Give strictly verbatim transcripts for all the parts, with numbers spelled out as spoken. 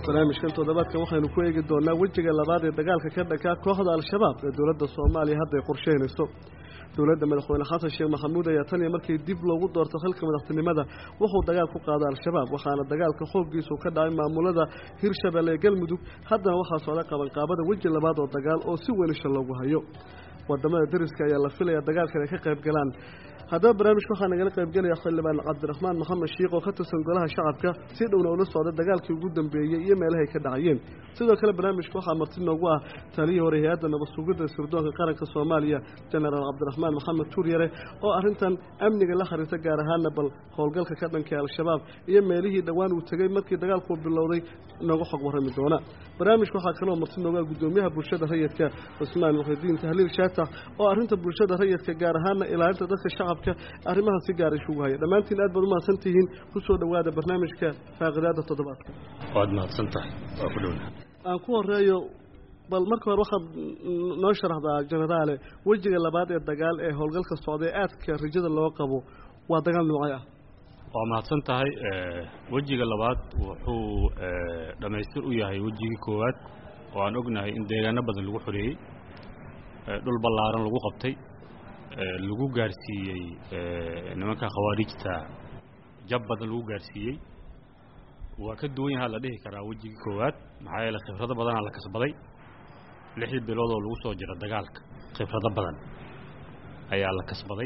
barnaamijkan toddobaadkan waxaynu ku eegi doonaa wejiga labaad ee dagaalka ka dhanka kooxda al-shabaab ee dowladda Soomaaliya hadda ay qorsheynayso dowladda madaxweyne Xasan Sheekh Maxamuud ayaa tan iyo markii dib loogu doortay xilka madaxtinimada wuxuu dagaal ku qaaday al-shabaab waxaana dagaalka xooggiisu ka dhacay maamulada Hirshabelle ee Galmudug haddana waxaa socda qaban qaabada weji labaad oo dagaal oo si weyn loogu hayo wadamada dariska ayaa la filayaa dagaalkan ay ka qayb galaan هذا برنامج كنا نقول قبل جل يحصل لبن عبد الرحمن محمد الشيخ وخدت سنقولها شعب كا سيدنا ونص هذا دجال كي جدا بيجي يميل هيك كدعين سيدا كلا برنامج كنا مرتين نواه تاليه وريهاد أنا بس وجود السردون في قارة الصومالية جنرال عبد الرحمن محمد توريره أو أرنتن أمني قال آخر يتجار هان بل خالقال كذا كيال الشباب يميله دوان وتجي مركي دجال قوب باللوري نواه حق ورا من دونا برنامج كنا كنا مرتين نواه قدوميها برشة هيك كا عثمان وخدين تهليل شاتع أو أرنت برشة هيك كجار هان إلى أنت دخل الشعب arrimaha si gaar ah ugu haya dhamaantiin aad baad u mahadsantihiin ku soo dhawaada barnaamijka faaqadaada toddobaadka waad mahadsantahay waa ku dhowna aan ku horeeyo bal marka hore waxaad noo sharaxdaa generaale wejiga labaad ee dagaal ee howlgalka socday aadka rajada loo qabo waa dagaal noocay ah waa mahadsantahay wejiga labaad wuxuu dhamaystir u yahay wejigii koowaad oo aan ognahay in deegaano badan lagu xoreeyay dhul ballaaran lagu qabtay lagu gaarsiiyay nimanka khawaarijta jab badan lagu gaarsiiyay waa ka duwan yahay la dhihi karaa wejigii koowaad maxaa yeelay khibrado badan la kasbaday lix bilood oo lagu soo jira dagaalka khibrado badan ayaa la kasbaday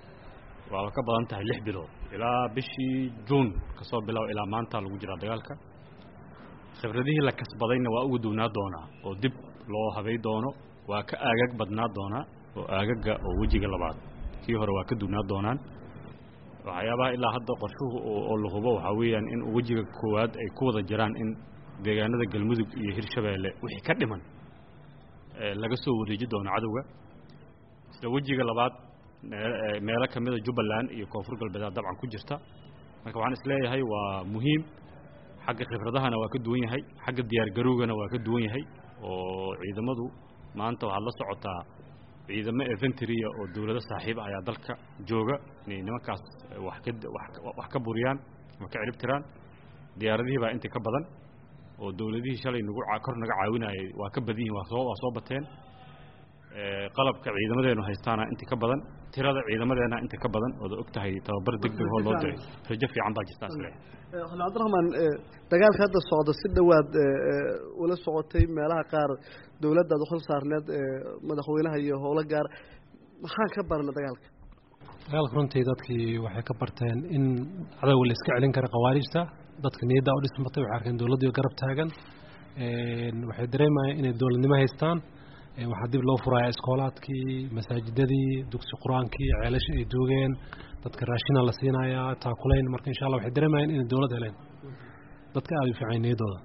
waa ka badan tahay lix bilood ilaa bishii June ka soo bilow ilaa maanta lagu jira dagaalka khibradihii la kasbadayna waa ugu duunaa doona oo dib loo habay doono waa ka aagag badnaa doona oo aagaga oo wejiga labaad kii hore waa ka duunaa doonaan waxyaabaha ilaa hadda qorshuhu oo la hubo waxa weeyaan in wejiga koowaad ay ku wada jiraan in deegaanada Galmudug iyo Hirshabelle wixii ka dhiman ee laga soo wareeji doono cadawga isla wejiga labaad meelo kamida Jubbaland iyo Koonfur Galbeed dabcan ku jirta marka waxaan isleeyahay waa muhiim xagga khibradahana waa ka duwan yahay xagga diyaar garowgana waa ka duwan yahay oo ciidamadu maanta waxa la socotaa ciidamo infantry oo dawladda saaxiib ah ayaa dalka jooga inay nimankaas wax ka wax ka buriyaan wax ka cirib tiraan diyaaradihii baa inta ka badan oo dawladihii shalay nagu kor naga caawinayay waa ka badan yihiin waa soo waa soo bateen ee qalabka ciidamadeenu haystaana inta ka badan tirada ciidamadeena inta ka badan oo og tahay tababar degdeg oo loo diray rajo fiican baa jirta asle xalaa Abdurrahman dagaalka hadda socda si dhawaad wala socotay meelaha qaar dawladda u xil saarneed madaxweynaha iyo howlo gaar maxaa ka barna dagaalka dagaalka runtii dadkii waxay ka barteen in cadawga la iska celin karo qawaarijta dadka niyadda u dhismatay waxa arkeen dawladdu garab taagan ee waxay dareemayaan inay dawladnimo haystaan waxa dib loo furayaa iskoolaadkii masaajidadii dugsi quraankii ceelasha ay joogeen dadka raashin la siinayaa taakuleen marka insha Allah waxay dareemayaan in dawladda heleen dadka aad u fiicnayneedooda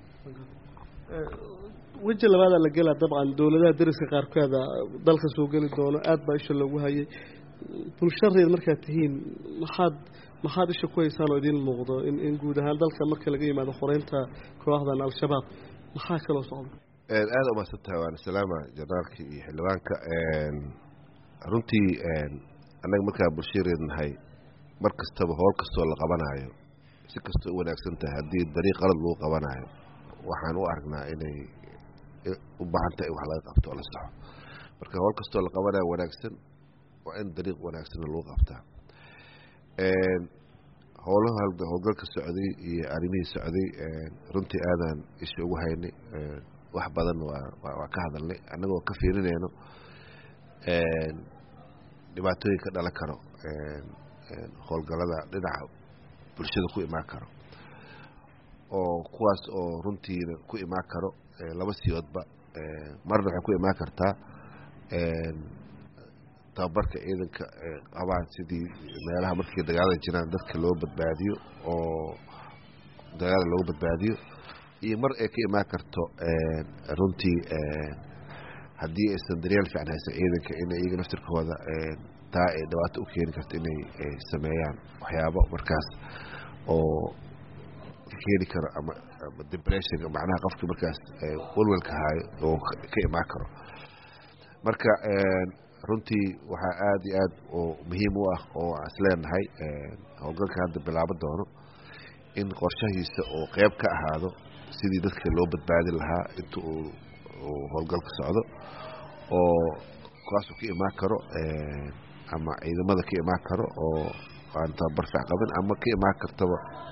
weji labaad la galaa dabcan dawladaha dariska qaarkooda dalka soo gali doono aad baa isha lagu hayay bulshada marka tihiin maxaad maxaad isha ku haysaan oo idin muuqdo in in guud ahaan dalka marka laga yimaado xoreynta kooxdan al-shabaab maxaa kala socdo aad u maasantay waan salaama janaalkii iyo xildhibaanka een runtii een anaga markaa bulshadeednahay markastaba hool kastoo la qabanayo si kastoo wanaagsan tahay hadii dariiq qalad loo qabanayo waxaan u aragnaa inay u baahan tahay wax laga qabto la saxo marka hool kastoo la qabanayo wanaagsan waa in dariiq wanaagsan loo qabtaa een howlaha howlgalka socday iyo arrimihii socday een runtii aadan isha ugu haynay wax badan waa waa ka hadalnay anagoo ka fiirinayno een dhibaatooyin ka dhalan karo een een howlgalada dhinaca bulshada ku imaan karo oo kuwaas oo runtii ku imaan karo laba siyoodba ee marna waxa ku imaan kartaa een tababarka ciidanka qabaan sidii meelaha markii dagaalada jiraan dadka loo badbaadiyo oo dagaal loo badbaadiyo iyo mar ay ka imaan karto ee runtii ee hadii aysan daryeel fiican haysan ciidanka in ay naftirkooda ee taa ay dhawaato u keeni karto inay sameeyaan waxyaabo markaas oo keeni karo ama depression macnaha qofka markaas walwalka hayo oo ka imaan karo marka ee runtii waxa aad iyo aad oo muhiim u ah oo asleenahay ee howlgalka hadda bilaabo doono in qorshahiisa oo qayb ka ahaado sidii dadka loo badbaadi lahaa inta uu howlgalka socdo oo kaasuu ka imaan karo ama ciidamada ka imaan karo oo aan tababar fiican qabin ama ka imaan kartaba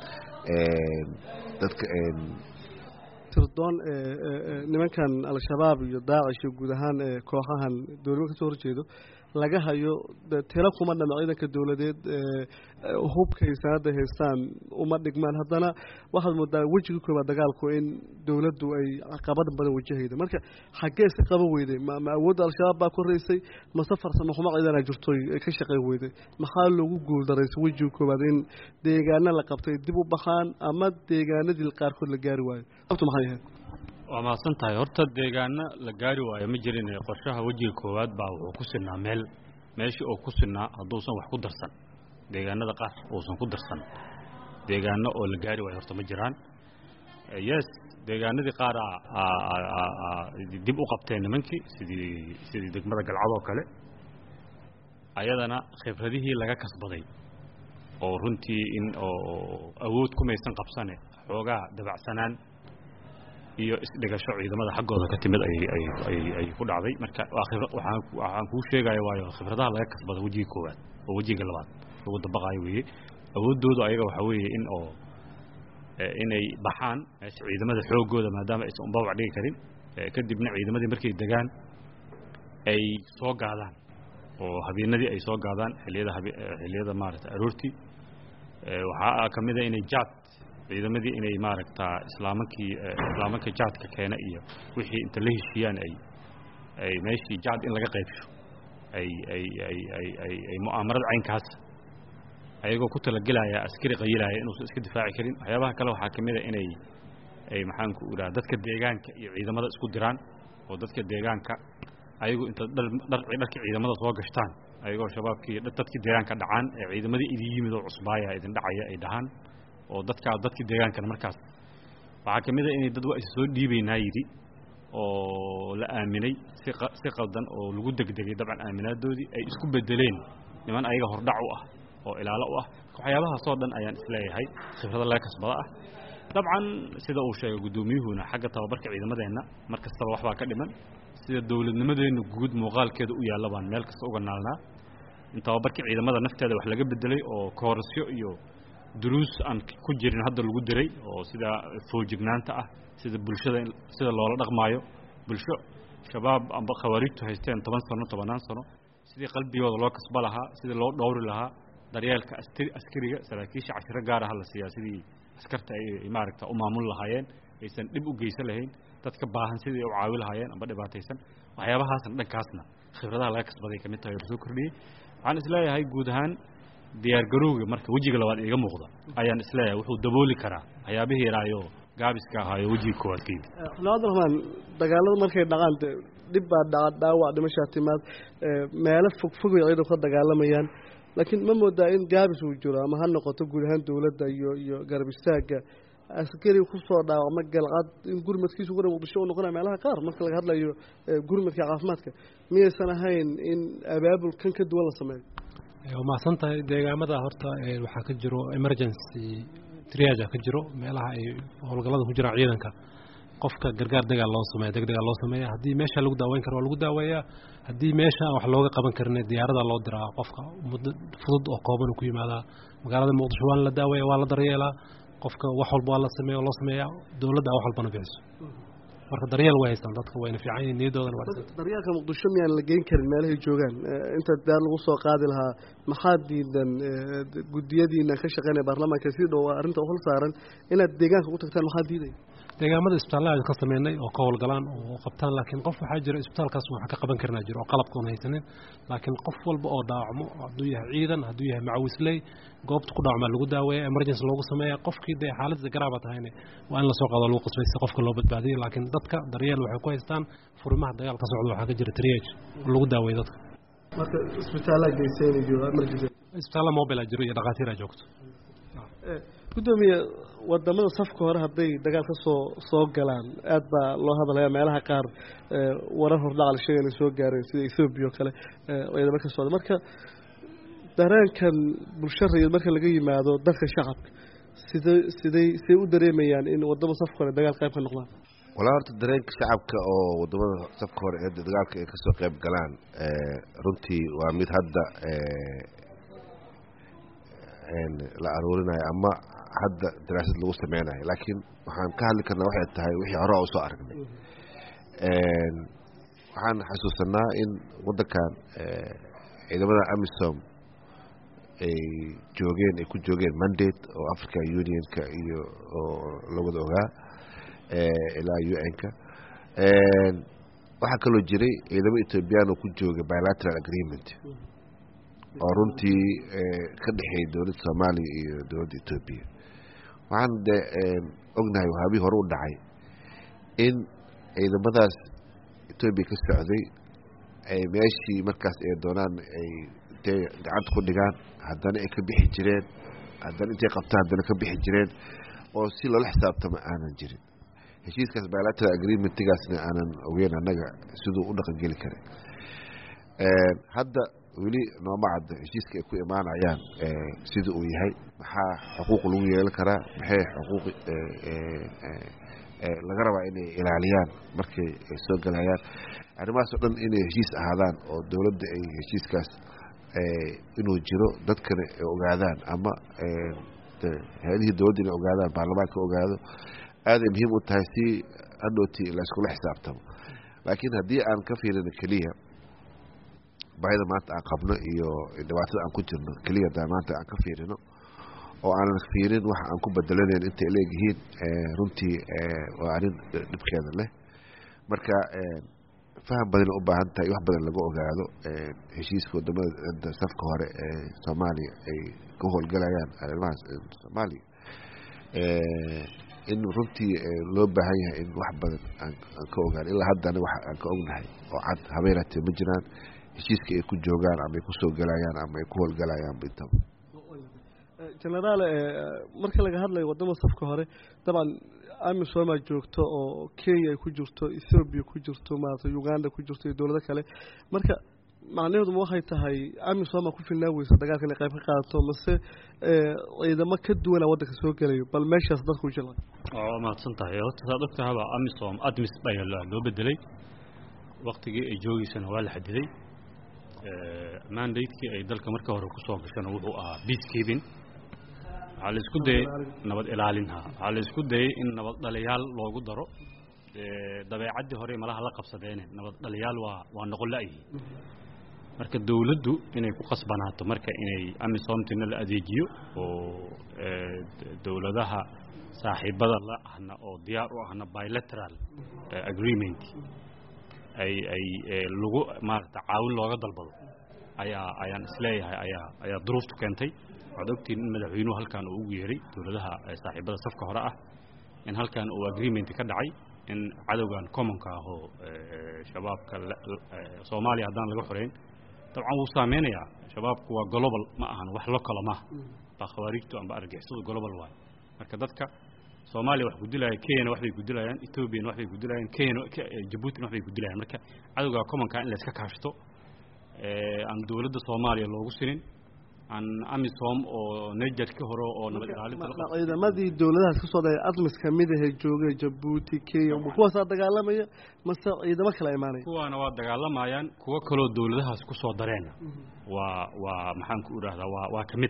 dadka tirdoon nimankan al-shabaab iyo daacish iyo guud ahaan kooxahan dowladda kasoo horjeedo laga hayo tiro kuma dhama ciidanka dowladeed hubkay sanada haystaan uma dhigmaan haddana waxaad moodaa wejiga koobaad dagaalku in dowladdu ay caqabad badan wajahayda marka xaggee si qaban weyday ma awoodda al-shabaab baa koraysay mase farsamo xumo ciidan ay jirto ka shaqayn weyday maxaa loogu guuldaraysay wejiga koobaad in deegaana la qabtay dib u baxaan ama deegaanadii qaarkood la gaari waayo abtu maxay ahayd waa mahadsan tahay horta deegaana la gaari waayo ma jirin qorshaha wejiga koowaad baa wuxuu ku sinaa meel meeshii oo ku sinaa hadduusan wax ku darsan deegaanada qaar uusan ku darsan deegaano oo la gaari waayo horta ma jiraan yes deegaanadii qaar dib u qabteen nimankii sidii sidii degmada galcad oo kale ayadana khibradihii laga kasbaday oo runtii in oo awood kumaysan qabsane xoogaa dabacsanaan iyo isdhigasho ciidamada xaggooda ka timid ay ay ay ay ku dhacday marka waa khibrad waxaan waxaan ku sheegay waayo khibradaha laga kasbado wajiga koowaad oo wajiga labaad ugu dabaqay weeye awoodoodu ayaga waxa weeye in oo inay baxaan ciidamada xoogooda maadaama ay soo bawac dhigi karin kadibna ciidamadii markay degaan ay soo gaadaan oo habeenadii ay soo gaadaan xilliyada xilliyada maaragtay aroortii waxa kamid ah inay jaad ciidamadii inay maaragtaa islaamankii islaamanka jaadka keena iyo wixii inta la heshiiyaan ay ay meeshii jaad in laga qaybsho ay ay ay ay ay ay mu'aamarad caynkaas ayagoo ku talagelaya askari qayilaya inuu iska difaaci karin waxyaabaha kale waxaa kamid ah inay ay maxaan ku iraahdaa dadka deegaanka iyo ciidamada isku diraan oo dadka deegaanka ayagoo inta dhar dharkii ciidamada soo gashtaan ayagoo shabaabkii dadkii deegaanka dhacaan ee ciidamadii idin yimid oo cusbaaya idin dhacaya ay dhahaan oo dadka dadkii deegaankana markaas waxaa kamid ah inay dad waa is soo dhiibaynaa yidhi oo la aaminay si si qaldan oo lagu degdegay dabcan aaminaadoodii ay isku bedeleen niman ayaga hordhac u ah oo ilaalo u ah waxyaabahaas oo dhan ayaan isleeyahay khibrada laga kasbada ah dabcan sida uu sheegay gudoomiyuhuna xagga tababarka ciidamadeena markastaba waxbaa ka dhiman sida dawladnimadeena guud muuqaalkeeda u yaalla baan meel kasta uga naalnaa in tababarka ciidamada nafteeda wax laga bedelay oo koorasyo iyo duruus aan ku jirin hadda lagu diray oo sida foojignaanta ah sida bulshada sida loola dhaqmaayo bulsho shabaab amba khawaarijtu haysteen toban sano tobanaan sano sidii qalbigooda loo kasba lahaa sidii loo dhowri lahaa daryeelka askariga saraakiisha cashiro gaar ah la siiyaa sidii askarta ay maaragta u maamul lahaayeen aysan dhib u geysan lahayn dadka baahan sidii u caawi lahaayeen amba dhibaataysan waxyaabahaasna dhankaasna khibradaha laga kasbaday kamid tahay oo soo kordhiyey waxaan isleeyahay guud ahaan diyaar garowga marka wajiga labaad iga muuqda ayaan isleeyahay wuxuu dabooli karaa waxyaabihii yaraayo gaabiska ahaayo wajiga koowaad ka yimid cabdiraxmaan dagaalada markay dhacaan dhib baa dhaca dhaawac dhimashaa timaad meelo fogfog ay ciidanku ka dagaalamayaan laakiin ma moodaa in gaabis uu jiro ama ha noqoto guud ahaan dowladda iyo iyo garab istaagga askari ku soo dhaawacma galcad in gurmadkiisu gura muqdisho uu noqonayo meelaha qaar marka laga hadlayo gurmadka caafimaadka miyaysan ahayn in abaabul kan ka duwan la sameeyo waa mahadsan tahay deegaamada horta waxaa ka jiro emergency triage ka jiro meelaha ay howlgallada ku jiraan ciidanka qofka gargaar dagaal loo sameeyo degdeg loo sameeyo haddii meesha lagu daaweyn karo waa lagu daaweeyaa haddii meesha wax looga qaban karin diyaarada loo diraa qofka muddo fudud oo kooban ku yimaada magaalada muqdisho waa la daaweeyaa waa la daryeelaa qofka wax walba waa la sameeyo loo sameeyaa dawladda wax walbana bixiso marka daryeel way haystaan dadka wayna fiican yihiin niyadoodana waa daryeelka muqdisho miyaan la geyn karin meelahay joogaan inta daar lagu soo qaadi lahaa maxaa diidan gudiyadiina ka shaqeynaya baarlamaanka si dhow arrinta u hol saaran inaad deegaanka u tagtaan maxaa diiday deegaamada isbitaallada ka sameynay oo ka howlgalaan oo qabtaan laakiin qof waxaa jira isbitaalkaas waxa ka qaban karnaa jiro oo qalabka oon haysanin laakiin qof walba oo dhaawacmo hadduu yahay ciidan hadduu yahay macawisley goobta ku dhaawacmaa lagu daaweeya emergency loogu sameeya qofkii dee xaaladda garaaba tahayne waa in lasoo qaado lagu qasbay si qofka loo badbaadiyo laakiin dadka daryeel waxay ku haystaan furimaha dagaal ka socda waxaa ka jira triage oo lagu daaweeyo dadka marka isbitaallada geysaynayo emergency isbitaalla mobile jiro iyo dhaqaatiir joogto gudoomiye wadamada safka hore hadday dagaal ka soo soo galaan aad baa loo hadalaya meelaha qaar warar hordhacal sheegana soo gaareen sida Ethiopia oo kale ciidamo ka socda marka dareenkan bulshada marka laga yimaado dadka shacabka sidee sidee sidee u dareemayaan in wadamo safka hore dagaal qayb ka noqdaan walaa horta dareenka shacabka oo wadamada safka hore ee dagaalka ay kasoo qayb galaan runtii waa mid hadda la aruurinayo ama hadda daraasad lagu sameynayo laakiin waxaan ka hadli karnaa waxay tahay wixii hore u soo aragnay waxaan xasuusanaa in wadankan ciidamada amisom ay joogeen ay ku joogeen mandate oo African Unionka iyo oo la wada ogaa ilaa U N-ka waxaa kaloo jiray ciidamo Ethiopian oo ku jooga bilateral agreement oo runtii ka dhaxeeyay dowladda Soomaaliya iyo dowladda Ethiopia waxaan ognahay waxa hore u dhacay in ciidamadaas Ethiopia ka socday ay meeshii markaas ay doonaan ay gacanta ku dhigaan haddana ay ka bixi jireen haddana intay qabtaan haddana ka bixi jireen oo si loola xisaabtamo aanan jirin heshiiskaas bilateral agreement-gaasna aanan ogeyn annaga siduu u dhaqan geli karay hadda weli nooma cadda heshiiska ay ku imaanayaan sida uu yahay maxaa xuquuq lagu yeelan karaa maxay xuquuq laga rabaa inay ilaaliyaan markay soo galayaan arrimahaas oo dhan inay heshiis ahaadaan oo dowladda ay heshiiskaas inuu jiro dadkana ay ogaadaan ama hay'adihii dowladda inay ogaadaan baarlamaanka ogaado aaday muhiim u tahay si hadhooti la iskula xisaabtamo laakiin haddii aan ka fiirino keliya baahida maanta aan qabno iyo dhibaatada aan ku jirno keliya daa maanta aan ka fiirino oo aanan fiirin waxa aan ku bedelanayn intay leeyihiin runtii waa arrin dhibkeeda leh marka faham badan u baahan tahay wax badan laga ogaado heshiiska wadamada safka hore ee Soomaaliya ay ka howlgalayaan arrimahaas Soomaaliya in runtii loo baahan yahay in wax badan aan ka ogaano ilaa haddana wax aan ka ognahay oo cad habeeraatee ma jiraan heshiiska ay ku joogaan ama ay ku soo galayaan ama ay ku howlgalayaan bintaba generaal marka laga hadlayo wadamo safka hore dabcan amisom ay joogto oo Kenya ay ku jirto Ethiopia ku jirto maanta Uganda ku jirto iyo dawlado kale marka macnaheedu waxay tahay amisom ku filnaa weysa dagaalka inay qayb ka qaadato mase ciidamo ka duwan wadanka soo galayo bal meeshaas dadku jilaan oo ma santahay horta dadka amisom admis bay loo bedelay waqtigii ay joogiisana waa la xadiday mandate-kii ay dalka marka hore ku soo gashay wuxuu ahaa peacekeeping waxa la isku dayay nabad ilaalinha waxa la isku dayay in nabad dhaliyaal loogu daro dabeecadii hore malaha la qabsadeen nabad dhaliyaal waa waa noqon la'yi marka dawladdu inay ku qasbanaato marka inay amisomtina la adeejiyo oo dawladaha saaxiibada la ahna oo diyaar u ahna bilateral agreement ay ay lagu maarta caawin looga dalbado ayaa ayaan isleeyahay ayaa ayaa duruuftu keentay waxaad ogtiin in madaxweynuhu halkan uu ugu yeeray dawladaha saaxiibada safka hore ah in halkan uu agreement ka dhacay in cadawgan commonka ah oo shabaabka Soomaaliya hadaan laga xoreyn dabcan uu saameynaya shabaabku waa global ma ahan wax local ma ah khawaarijtu amba argixisadu global waa marka dadka Soomaaliya wax ku dilayaan Kenya wax bay ku dilayaan Ethiopia wax bay ku dilayaan Kenya Djibouti wax bay ku dilayaan marka cadawga commonka in la iska kaashto ee aan dawladda Soomaaliya loogu sirin aan amisom oo Niger ka horo oo nabad ilaalinta ciidamadii dawladaha ka soo dhacay admis kamid ah joogay Djibouti Kenya kuwa soo dagaalamaya mase ciidamo kala imaanay kuwana waa dagaalamayaan kuwa kale oo dawladahaas ku soo dareen waa waa maxaan ku iraahdaa waa waa kamid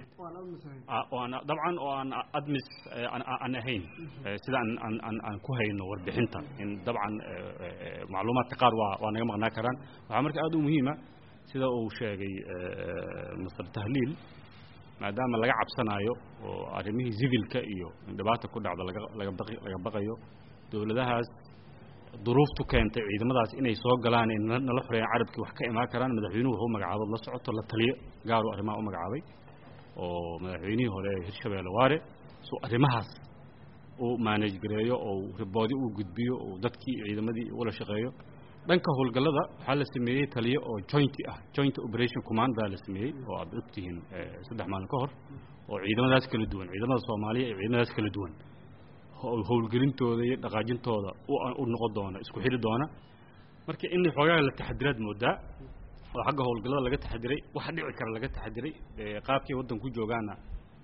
oo aan dabcan oo aan admis aan ahayn sida aan aan aan ku hayno warbixinta in dabcan macluumaadka qaar waa waa naga maqnaa karaan waxa marka aad u muhiim ah sida uu sheegay Masar Tahliil maadaama laga cabsanayo oo arimihii civilka iyo dhibaato ku dhacda laga laga laga baqayo dawladahaas duruuftu keentay ciidamadaas inay soo galaan in la xureen carabki wax ka imaan karaan madaxweynuhu wuxuu magacaabay la socoto la taliye gaar u arrimaha u magacaabay oo madaxweynihii hore Hirshabeelle Waare soo arrimahaas oo manage gareeyo oo riboodi uu gudbiyo oo dadkii ciidamadii wala shaqeeyo dhanka howlgallada waxa la sameeyay taliye oo joint ah joint operation command baa la sameeyay oo aad ogtihiin saddex maalin ka hor oo ciidamadaas kala duwan ciidamada Soomaaliya iyo ciidamadaas kala duwan howlgelintooda iyo dhaqaajintooda u noqon doona isku xiri doona marka in xogaa la taxadiraad moodaa oo xagga howlgallada laga taxadiray waxa dhici kara laga taxadiray qaabkii wadan ku joogaana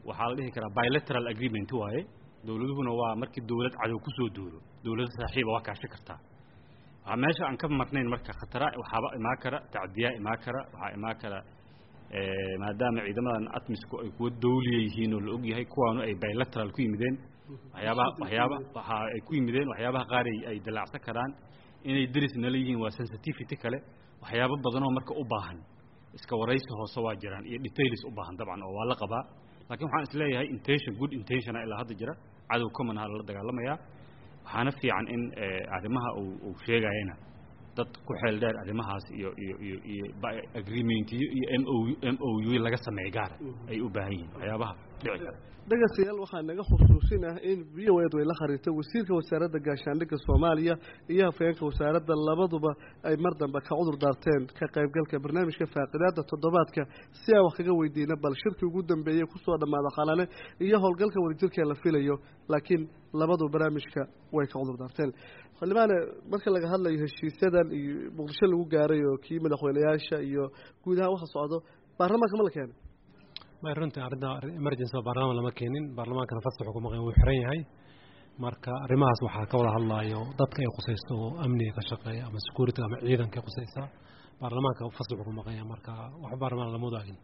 waxaa la dhihi karaa bilateral agreement waaye dowladuhuna waa markii dowlad cadow ku soo duulo dowlad saaxiiba waa kaashan kartaa waxaa meesha aan ka marnayn marka khatara waxaaba imaan kara tacdiyaa imaan kara waxaa imaan kara maadaama ciidamadan atmisku ay kuwa dawliya yihiin oo la og yahay kuwaanu ay bilateral ku yimideen waxyaabaha waxyaaba waxa ay ku yimideen waxyaabaha qaar ay dalaacsan karaan inay darisna leeyihiin waa sensitivity kale waxyaabo badan oo marka u baahan iska waraysi hoose waa jiraan iyo details u baahan dabcan oo waa la qabaa laakiin waxaan isleeyahay intention good intention ilaa hadda jira cadow common ha la dagaalamayaa waxaana fiican in arrimaha uu sheegayana dad ku xeel dheer arrimahaas iyo iyo iyo iyo agreement iyo M O U laga sameeyay gaar ay u baahan yihiin waxyaabaha dhici kara dhagaystayaal waxaa naga xusuusinah in V O A way la xariirtay wasiirka wasaaradda gaashaandhigga Soomaaliya iyo hafeenka wasaaradda labaduba ay mar dambe ka cudur daarteen ka qaybgalka barnaamijka faaqidaada toddobaadka si ay wax kaga weydiina bal shirkii ugu dambeeyay ku soo dhamaada qalane iyo howlgalka wadajirka la filayo laakiin labadu barnaamijka way ka cudur daarteen xildhibaane marka laga hadlayo heshiisyadan iyo muqdisho lagu gaaray oo kii madaxweynayaasha iyo guud ahaan waxa socdo baarlamaanka ma la keenay ma runtii arrinta emergency baarlamaan lama keenin baarlamaankana fasax ku maqan wuu xiran yahay marka arrimahaas waxaa ka wada hadlayo dadka ay qusaysto oo amniga ka shaqeeya ama security ama ciidanka qusaysa baarlamaanka fasax ku maqan yahay marka wax baarlamaan lama wadaagin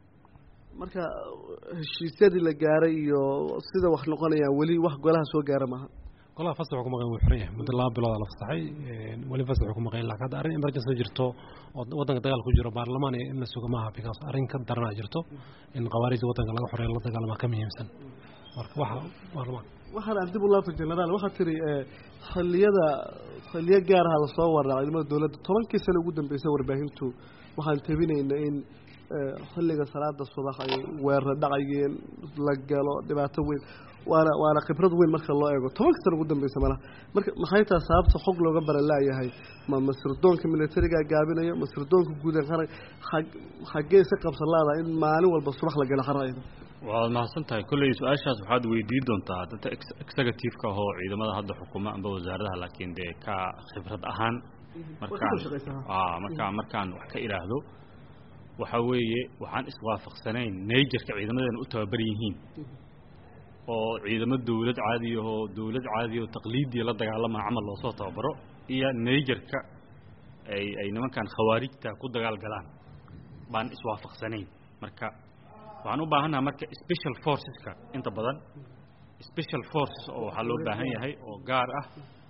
marka heshiisyadii la gaaray iyo sida wax noqonayaan weli wax golaha soo gaara maaha golaha fasax ku maqan wuu xiran yahay muddo laba bilood la fasaxay weli fasax ku maqan laakiin hadda arrin emergency jirto oo wadanka dagaal ku jiro baarlamaan in la sugo maaha because arrin ka daran jirto in qawaariijda wadanka laga xoreeyo la dagaalama ka muhiimsan marka waxa baarlamaan waxaan aan dib u laabto jenaraal waxa tiri xilliyada xilliyo gaar ah la soo waraa ciidamada dawladda tobankii sano ugu dambeysay warbaahintu waxaan tabinaynaa in xilliga salaada subax ay weerar dhacayeen la galo dhibaato weyn waana waana khibrad weyn marka loo eego tobankii sano ugu dambeysay malaha marka maxay tahay sababta xog looga baran laayahay ma masirdoonka militariga gaabinayo masirdoonka guud ahaan xagee si qabsan laada in maalin walba subax la galo xarayda waa mahadsan tahay kulley su-aashaas waxaad weydiin doontaa dadka executive-ka oo ciidamada hadda xukuma amba wasaaradaha laakiin dee ka khibrad ahaan markaan aa markaan markaan wax ka iraahdo waxa weeye waxaan iswaafaqsanayn najerka ciidamadeena u tababar yihiin oo ciidamo dawlad caadi ah oo dawlad caadi oo taqliidi la dagaalama amal loo soo tababaro iyo najerka ay ay nimankan khawaarijta ku dagaal galaan baan iswaafaqsanayn marka waxaan u baahanahay marka special forceska inta badan special forces oo waxa loo baahan yahay oo gaar ah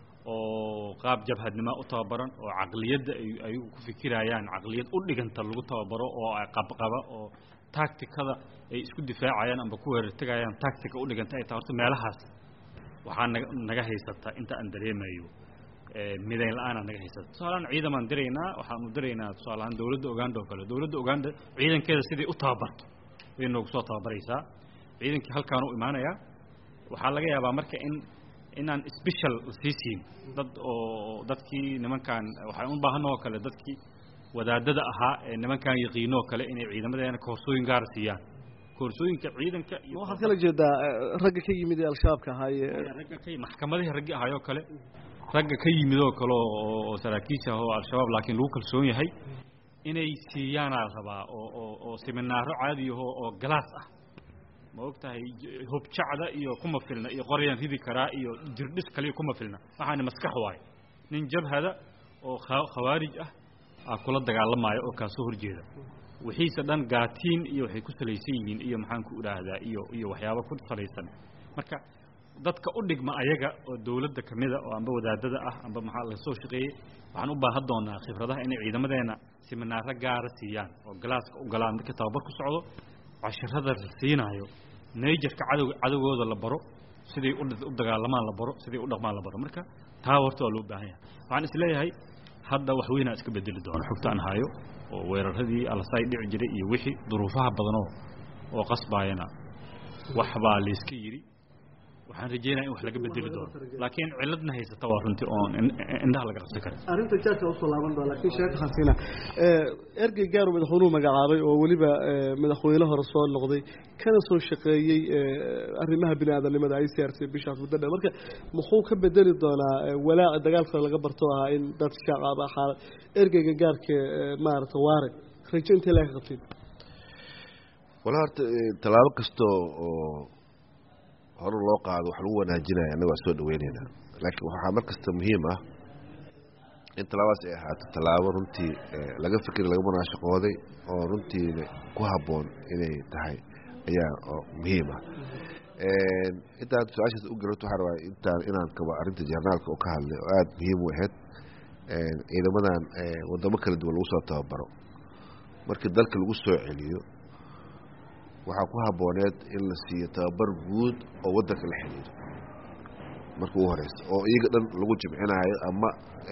oo qaab jabhadnimo u tababaran oo aqliyada ay ku fikirayaan aqliyad u dhiganta lagu tababaro oo qabqaba oo tacticada ay isku difaacayaan amba ku weerartagayaan tactica u dhiganta ay tahay meelahaas waxaan naga haysata inta aan dareemayo ee midayn la'aan naga haysata soolaan ciidaman direynaa waxaan u direynaa soolaan dawladda Uganda oo kale dawladda Uganda ciidankeeda sidii u tababarto way noogu soo tababaraysaa ciidankii halkaan u imaanaya waxaa laga yaabaa marka in inaan special siisiin dad oo dadkii nimankan waxay u baahan oo kale dadkii wadaadada ahaa ee nimankan yaqiino kale inay ciidamadeena koorsooyin gaar siiyaan koorsooyinka ciidanka iyo waxa kala jeeda ragga ka yimid ee al-shabaabka ahaay ragga ka maxkamadaha ragga ahaayoo kale ragga ka yimid oo kale oo saraakiisha oo al-shabaab laakiin lagu kalsoon yahay inay siiyaan rabaa oo oo oo seminaaro caadi ah oo glass ah ma ogtahay hubjacda iyo kuma filna iyo qoryan ridi karaa iyo jirdhis kale kuma filna waxaan maskax waay nin jabhada oo khawaarij ah ah kula dagaalamaayo oo ka soo horjeeda wixiisa dhan gaatiin iyo waxay ku salaysan yihiin iyo maxaan ku iraahdaa iyo iyo waxyaabo ku salaysan marka dadka u dhigma ayaga oo dawladda kamida oo amba wadaadada ah amba maxaa la soo shaqeeyay waxaan u baahan doonaa khibradaha inay ciidamadeena seminaaro gaar siiyaan oo galaaska u galaan marka tababar ku socdo casharada siinayo najerka cadawga cadawgooda la baro sidii u dagaalamaan la baro sidii u dhaqmaan la baro marka taa warta loo baahan yahay waxaan isleeyahay hadda wax weyn iska bedeli doona xogtaan hayo oo weeraradii ala say dhici jiray iyo wixii duruufaha badan oo qasbayna waxba la iska yiri waxaan rajeynayaa in wax laga bedeli doono laakiin ciladna haysata waa runtii oo indhaha laga qabsan karo arinta jaadka u soo laaban doona laakiin sheekh xasiina ee ergey gaar u madaxweynuhu magacaabay oo waliba madaxweyne hore soo noqday kana soo shaqeeyay arrimaha bini'aadanimada ay siyaarsay bishaas muddo marka muxuu ka bedeli doonaa walaac dagaalka laga barto ah in dad shacab ah ergeyga gaarka maarta waare rajinta la qabtay wala horta talaabo kasto oo hor loo qaado wax lagu wanaajinayo anaga soo dhaweynayna laakiin waxa mar kasta muhiim ah in talaabaas ay ahaato talaabo runtii laga fikir laga munaashaqooday oo runtii ku haboon inay tahay ayaa muhiim ah een inta su'aashaas u garato waxa rabaa inta inaan kaba arinta journalka oo ka hadlay oo aad muhiim u ahayd een ciidamadan wadamo kala duwan lagu soo tababaro markii dalka lagu soo celiyo waxa ku habooneed in la siiyo tababar guud oo wadanka la xiriiro markuu u horeyso oo iyaga dhan lagu jimcinayo ama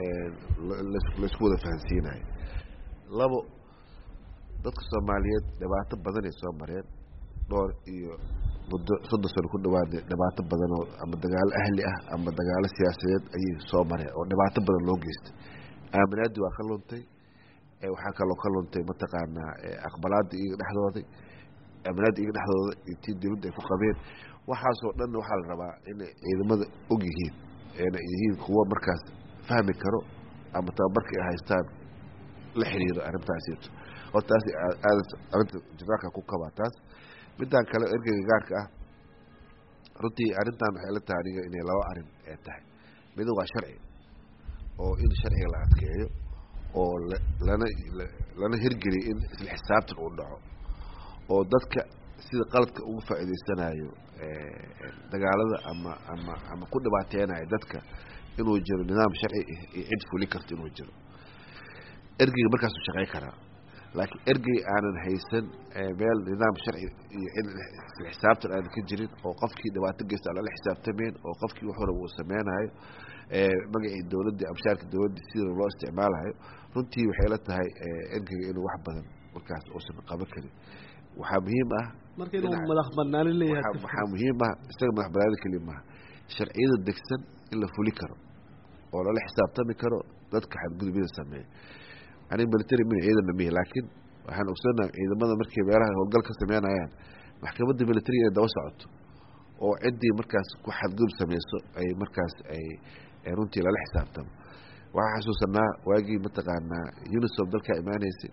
la isku wada fahansiinayo labo dadka Soomaaliyeed dhibaato badan ay soo mareen dhowr iyo muddo soddon sano ku dhawaad dhibaato badan oo ama dagaal ahli ah ama dagaal siyaasadeed ay soo mareen oo dhibaato badan loo geystay aaminaadi waa ka luntay ee waxa kale oo ka luntay mataqaana aqbalaad iyo dhaxdooda aaminaadi iyo dhaxdooda intii dawladda ay ku qabeen waxaas oo dhan waxa la rabaa in ciidamada og yihiin ee yihiin kuwa markaas fahmi karo ama tababarka ay haystaan la xiriiro arrintaasi oo taas aad arinta jiraaka ku qabataas midaan kale ergeyga gaarka ah runtii arrintan waxay la taariiga inay laba arin ay tahay mid waa sharci oo in sharciga la adkeeyo oo lana lana hirgeliyo in isla xisaabtan uu dhaco oo dadka sida qaladka ugu faa'iideysanayo ee dagaalada ama ama ama ku dhibaateynaya dadka inuu jiro nidaam sharci iyo cid fuli karto inuu jiro ergeyga markaas uu shaqeyn karaa laakiin ergey aanan haysan meel nidaam sharci iyo cid xisaabtan aan ka jirin oo qofkii dhibaato geysta la xisaabtameen oo qofkii wax hore uu sameynayo ee magacii dawladda amshaarka dawladda sida loo isticmaalayo runtii waxay la tahay ergeyga inuu wax badan markaas oo san qaban karin waxa muhiim ah marka inuu madax banaan leeyahay waxa muhiim ah isaga madax banaan kaliya sharciyada degsan in la fuli karo oo la xisaabtami karo dadka xadgudubida sameeyo ani military min ciidan ma laakiin waxaan ogsanahay ciidamada markay beeraha howlgal ka sameeyaan maxkamadda military ee dawa socoto oo cidii markaas ku xadgudub sameeyso ay markaas ay runtii la xisaabtamo waxa xasuusanaa waagii mataqaana UNICEF dalka imaanaysay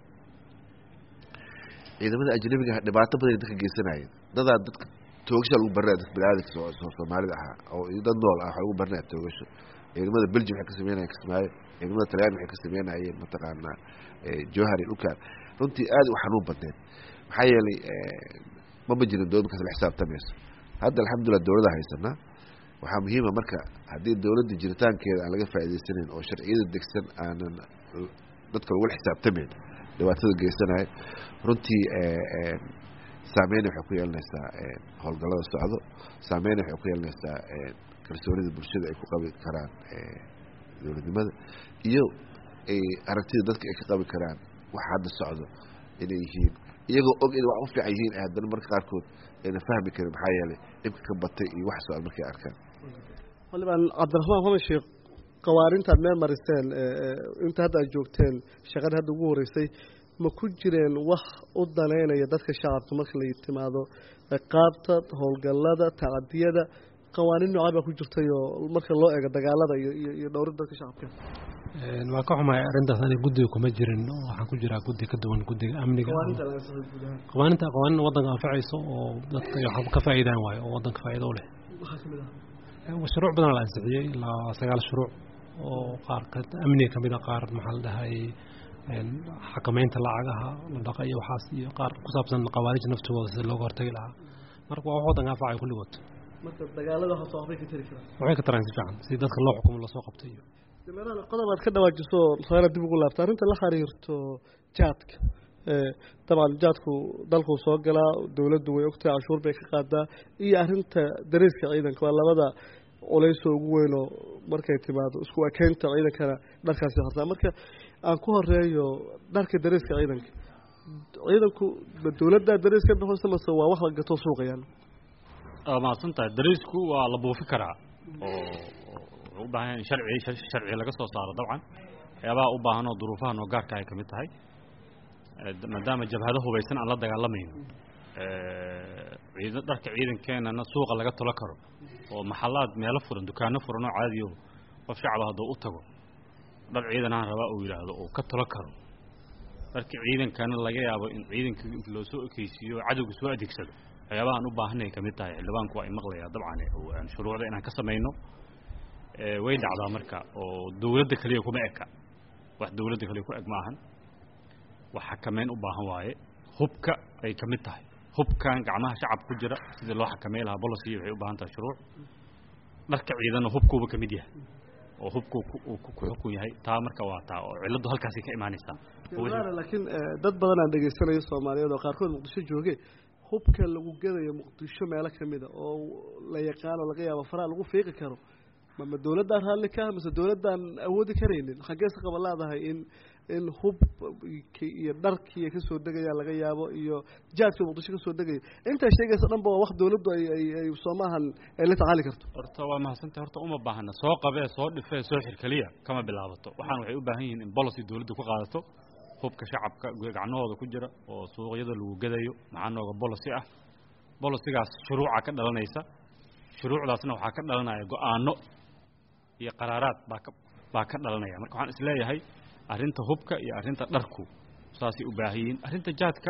ciidamada ajnabiga dhibaato badan dadka geysanayeen dad dadka toogasho lagu barnaa dadka balaadka soo Soomaalida ah oo dad nool ah lagu barnaa toogasho ciidamada Belgium waxay ka sameeyeen Kismaayo ciidamada Talyaani waxay ka sameeyeen mataqaana Johari Luka runtii aad u xanuun badneed maxaa yeelay ma bajirin dawladda ka xisaabtamayso hadda alxamdulillah dawladda haysana waxa muhiim ah marka hadii dawladda jiritaankeeda aan laga faa'iideysanin oo sharciyada degsan aanan dadka lagu xisaabtamin dhibaatada geysanay runtii ee saameyn waxa ku yeelanaysaa howlgallada socdo saameyn waxa ku yeelanaysaa kalsoonida bulshada ay ku qabi karaan dawladnimada iyo ay aragtida dadka ay ka qabi karaan waxa hadda socdo inay yihiin iyagoo og in wax u fiican yihiin haddana marka qaarkood ayna fahmi karin maxaa yeelay dhibka ka batay iyo wax soo markay arkaan waliban Cabdiraxmaan Xamed Sheekh qawaarinta meel mariseen inta hadda joogteen shaqada hadda ugu horeysay ma ku jireen wax u daleynaya dadka shacabka marka la yimaado qaabta howlgallada tacadiyada qawaanin nooc ah ku jirtay oo marka loo eego dagaalada iyo iyo dhowrida dadka shacabka ee ma ka xumaay arintaas aan guddiga kuma jirin waxaan ku jiraa guddi ka duwan guddiga amniga qawaaninta qawaanin wadanka anfacayso oo dadka wax ka faa'iidaan waayo oo wadanka faa'iido u leh waxa kamid ah mashruuc badan la ansixiyay la sagaal shuruuc oo qaar ka amniga kamid ah qaar maxal dhahay een xakameynta lacagaha la dhaqay waxaas iyo qaar ku saabsan qawaarij naftooda si looga hortagi lahaa marka waa wadanka anfacay kulligood marka dagaalada waxa soo qabay ka tiri kara waxay ka taran si fiican si dadka loo xukumo la soo qabtay meelaha qodobaad ka dhawaajiso saara dib ugu laabta arinta la xiriirto jaadka ee taban jaadku dalku soo galaa dawladdu way ogtahay cashuur bay ka qaadaa iyo arinta dariiska ciidanka waa labada culays ugu weyn oo markay timaado isku ekeynta ciidankana dharkaasi hartaa marka aan ku horeeyo dharka dariiska ciidanka ciidanku dawladda dariiska bixisa ma waa wax la gato suuqayaan ah ma santa dariisku waa la buufi karaa oo u baahan sharci sharci laga soo saaro dabcan waxyaabaha u baahan oo duruufaha noo gaarka ay kamid tahay maadaama jabhada hubaysan aan la dagaalamayno ee ciidan dharka ciidankeena suuqa laga tolo karo oo maxallaad meel furan dukaano furan oo caadi ah qof shacab ah u tago dhar ciidan aan rabaa oo yiraahdo oo ka tolo karo dharka ciidankana laga yaabo in ciidanka inta loo soo ekeysiiyo cadowga soo adeegsado waxyaabahan u baahanay kamid tahay xildhibaanku waa maqlayaa dabcan oo aan shuruucda inaan ka sameeyno ee way dhacdaa marka oo dawladda kaliya kuma eka wax dawladda kaliya ku eg maahan waxa kameen u baahan waaye hubka ay kamid tahay hubkan gacmaha shacab ku jira sida loo xakameeyo laha policy waxay u baahan tahay shuruuc dharka ciidana hubkuba kamid yahay oo hubku ku xukun yahay taa marka waa taa oo ciladu halkaas ka imaanaysa laakiin dad badan aan dhageysanayo Soomaaliyeed oo qaarkood Muqdisho jooge hubka lagu gadayo Muqdisho meelo kamid ah oo la yaqaan laga yaabo faraa lagu fiiqi karo ma dawladda hal ka ama dawladdan awoodi kareenin xagees qabalaadahay in in hub iyo dharkii ka soo dagaya laga yaabo iyo jaadka Muqdisho ka soo dagay inta sheegaysa dhanba wax dawladdu ay ay Soomahan ay la tacaali karto horta waa mahadsantahay horta uma baahna soo qabee soo dhifay soo xirkaliya kama bilaabato waxaan waxay u baahan yihiin in policy dawladdu ku qaadato hubka shacabka gacnahooda ku jira oo suuqyada lagu gadayo macaanooga policy ah policygaas shuruuca ka dhalanaysa shuruucdaasna waxa ka dhalanaya go'aano iyo qaraaraad baa ka baa ka dhalanaya marka waxaan isleeyahay arinta hubka iyo arinta dharku saasi u baahiyin arinta jaadka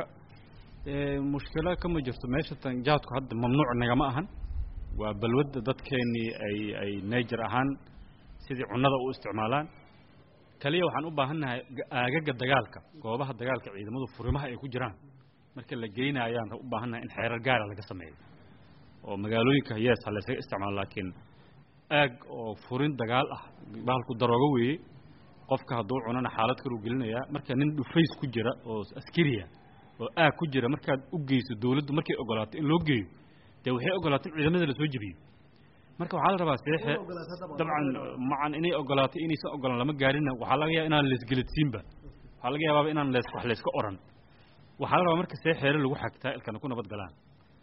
ee mushkilada kama jirto meesha tan jaadku hadda mamnuuc nagama ahan waa balwada dadkeeni ay ay nature ahaan sidii cunada u isticmaalaan kaliya waxaan u baahanahay aagaga dagaalka goobaha dagaalka ciidamadu furimaha ay ku jiraan marka la geynayaan u baahanahay in xeerar gaar ah laga sameeyo oo magaalooyinka yees hal isaga isticmaal laakiin aag oo furin dagaal ah baalku darooga weeye qofka hadduu cunana xaalad kale u gelinaya marka nin dhufays ku jira oo askariya oo aag ku jira markaad u geyso dawladdu markay ogolaato in loo geeyo de waxay ogolaato ciidamada la soo jabiyo marka waxa la rabaa saxiix dabcan macaan inay ogolaato inay soo ogolaan lama gaarina waxa laga yaabaa inaan lees geladsiinba waxa laga yaabaa inaan lees wax lees ka oran waxa la rabaa marka saxiix lagu xagtaa ilkana ku nabad galaan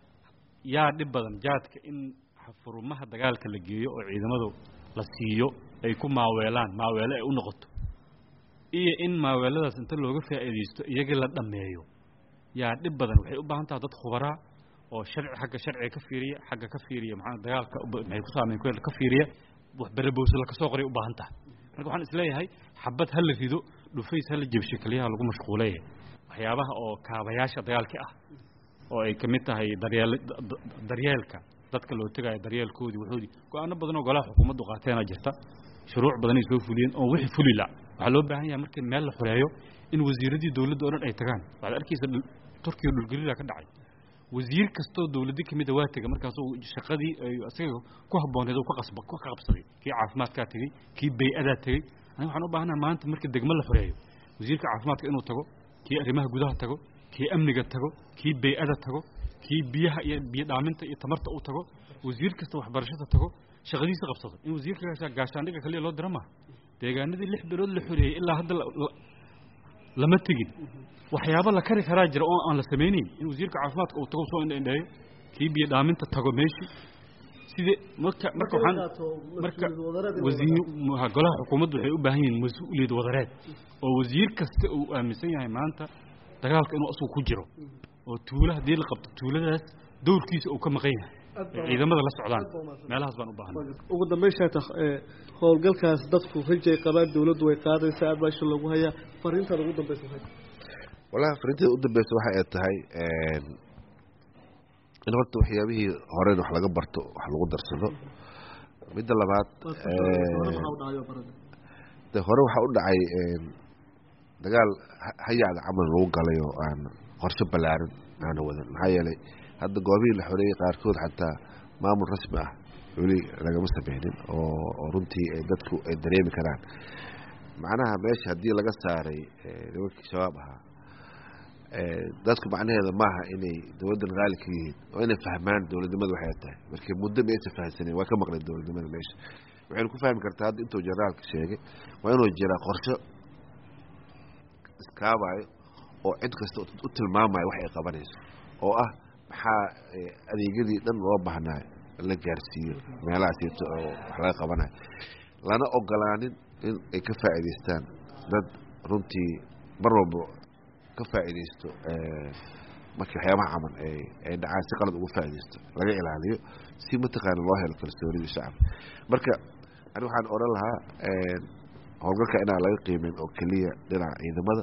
yaa dib badan jaadka in furumaha dagaalka la geeyo oo ciidamadu la siiyo ay ku maaweelaan maaweelo ay u noqoto iyo in maaweeladaas inta looga faa'iideysto iyaga la dhameeyo yaa dib badan waxay u baahan tahay dad khubara oo sharci xagga sharciga ka fiiriya xagga ka fiiriya maxaa dagaalka maxay ku saameyn ku ka fiiriya wax barabowsa la ka soo qoray u baahan tahay marka waxaan isleeyahay xabad hal rido dhufays hal jibsho kaliya lagu mashquuleeyo waxyaabaha oo kaabayaasha dagaalka ah oo ay kamid tahay daryeel daryeelka dadka loo tagay daryeelkoodii wuxuu go'aano badan oo golaha xukuumaddu qaateena jirta shuruuc badan ay soo fuliyeen oo wixii fulila waxa loo baahan yahay markii meel la xureeyo in wasiiradii dawladda oo dhan ay tagaan waxa arkaysa Turkiga dhulgariir ka dhacay wasiir kasto dawladda kamid ah waa tagay markaas uu shaqadii ay asaga ku habooneed oo ka qasba ku qabsaday kii caafimaadka tagay kii bay'ada tagay aniga waxaan u baahanahay maanta markii degmo la xureeyo wasiirka caafimaadka inuu tago kii arrimaha gudaha tago kii amniga tago kii bay'ada tago kii biyaha iyo biyo dhaaminta iyo tamarta uu tago wasiir kasta waxbarashada tago shaqadiisa qabsado in wasiirka gaashaandhiga kaliya loo dirama deegaanadii lix bilood la xureeyay ilaa hadda lama tegin waxyaabo la kari karaa jira oo aan la sameeynin in wasiirka caafimaadka uu tago soo indheeyo kii biyo dhaaminta tago meeshii sidee marka marka waxaan marka wasiir golaha xukuumaddu waxay u baahan yihiin mas'uuliyad wadareed oo wasiir kasta uu aaminsan yahay maanta dagaalka inuu asoo ku jiro oo tuulaha hadii la qabto tuuladaas dowrkiisa uu ka maqan yahay ciidamada la socdaan meelahaas baan u baahanay ugu dambeysha howlgalkaas dadku rajay qabaan dawladdu way qaadaysaa aad baa lagu hayaa fariinta ugu dambaysa walahi fariinta ugu dambaysa waxa ay tahay in horta waxyaabihii hore wax laga barto wax lagu darsado midda labaad ee hore waxa u dhacay dagaal hay'ad camal lagu galay oo aan qorshe balaaran aan wadan maxaa yeelay hadda goobihii la xoreeyay qaarkood xataa maamul rasmi ah weli lagama samaynin oo runtii ay dadku ay dareemi karaan macnaha meesha haddii laga saaray nimankii shabaab ahaa dadku macnaheeda maaha inay dawladdan qaali ka yihiin oo inay fahmaan dawladnimada waxay tahay markii muddo maysa fahamsaneen waa ka maqleen dawladnimada meesha waxaynu ku fahmi kartaa hadda intuu generaalka sheegay waa inuu jiraa qorshe iskaabayo oo cid kasta u tilmaamayo wax ay qabanayso oo ah maxaa adeegyadii dhan loo baahnaayo la gaarsiiyo meelahaas oo wax laga qabanayo lana ogolaanin in ay ka faa'iidaystaan dad runtii mar walba ka faa'iidaysto markii waxyaabaha camal ay ay dhacaan si qalad ugu faa'iidaysto laga ilaaliyo si mataqaana loo helo kalsoonida shacabka marka ani waxaan oran lahaa howlgalka inaan laga qiimeyn oo keliya dhinaca ciidamada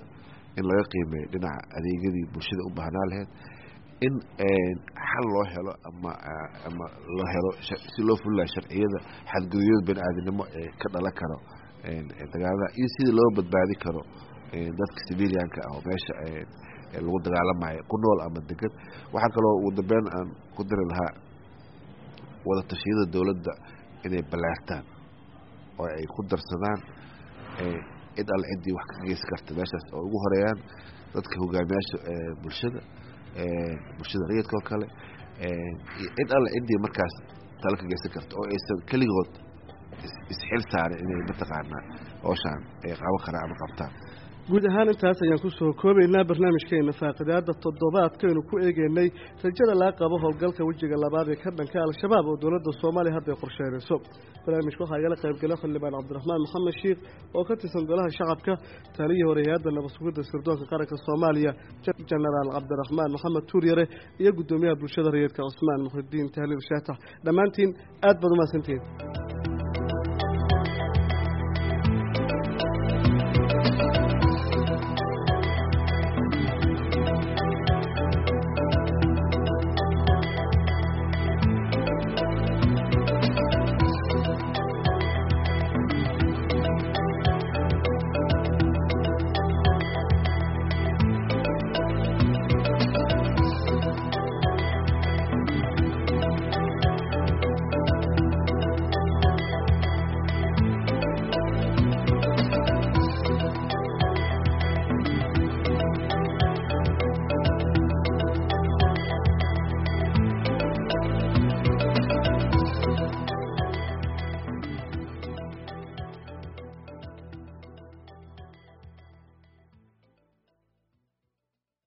in laga qiimeeyo dhinaca adeegyadii bulshada u baahnaa lahayd in xal loo helo ama ama loo helo si loo fuliyo sharciyada xadgudubyada bini'aadanimo ee ka dhalan karo dagaalada iyo sidii loo badbaadi karo dadka civilianka ah oo meesha lagu dagaalamayo ku nool ama degan waxaa kaloo ugu dambeyn aan ku diri lahaa wada tashiyada dowladda inay balaartaan oo ay ku darsadaan cid alle ciddii wax ka geysan karta meeshaas oo ugu horeeyaan dadka hogaamiyaasha bulshada bulshada rayidka oo kale cid alle ciddii markaas talo ka geysan karta oo aysan keligood isxil saarin inay mataqaanaa howshaan ay qaban karaan ama qabtaan guud ahaan intaas ayaan ku soo koobaynaa barnaamijkeena faaqidaada toddobaadkaynu ku eegeynay rajada laga qabo howlgalka wejiga labaad ee ka dhanka al-shabaab oo dowladda soomaaliya hadda ay qorsheynayso barnaamijka waxaa igala qaybgala xildhibaan cabdiraxmaan maxamed shiikh oo ka tirsan golaha shacabka taliyii hore hay-adda nabad sugidda sirdoonka qaranka soomaaliya jenaraal cabdiraxmaan maxamed tuuryare iyo guddoomiyaha bulshada rayidka cusmaan muxidiin tahliil shaatax dhammaantiin aad baad umahadsantihiin